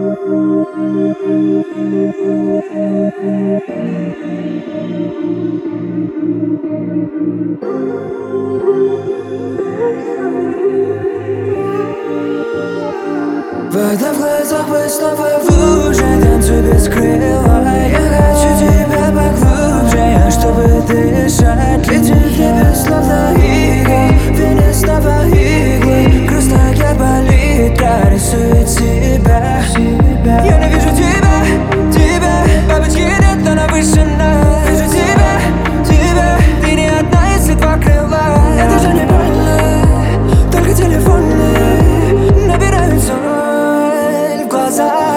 Вода в глазах, мы снова в луже. Танцуй без крыла. Я хочу тебя поглубже, чтобы дышать. Летим в небе, словно иглы. В вене снова иглы. Грустная болит, рисует себя. Я не вижу тебя, тебя. Бабочки нет, но навышена. Вижу тебя, тебя. Ты не одна, если два крыла. Это же не больно, только телефоны набирают соль в глаза.